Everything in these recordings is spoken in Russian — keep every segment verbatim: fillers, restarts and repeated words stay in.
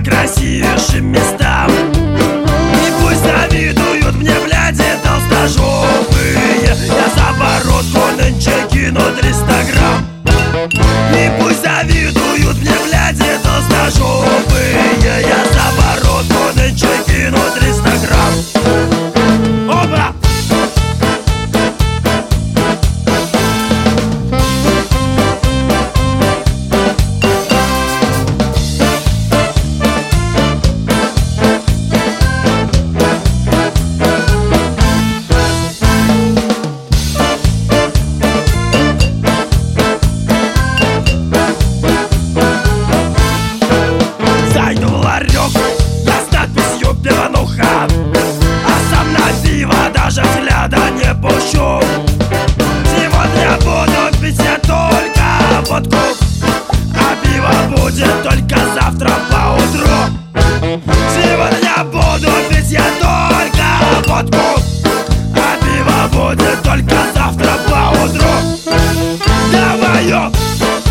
красивейшим местам. И пусть завидуют мне, бляди, толстожопые, я за бородку нынче кину триста грамм. И пусть завидуют мне, бляди, толстожопые, я за бородку нынче кину триста грамм. Опа! Я с надписью «Пивануха», а сам на пиво даже взгляда не пущу. Сегодня буду пить я только водку, а пиво будет только завтра поутру. Сегодня буду пить я только водку, а пиво будет только завтра поутру. Давай-ё!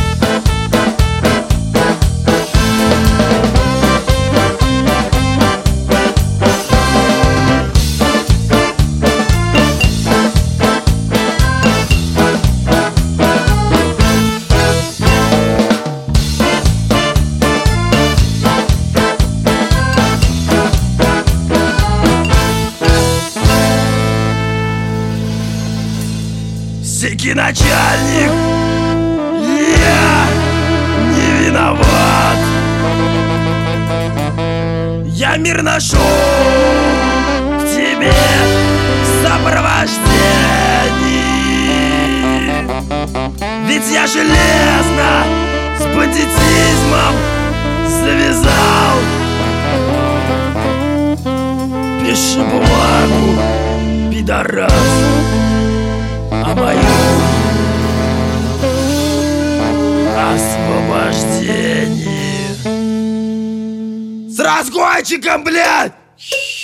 Сики начальник, я не виноват. Я мир ношу к тебе в сопровождении, ведь я железно с бандитизмом завязал. Пиши бумагу, пидорас, о моем освобождении. С разгончиком, блядь!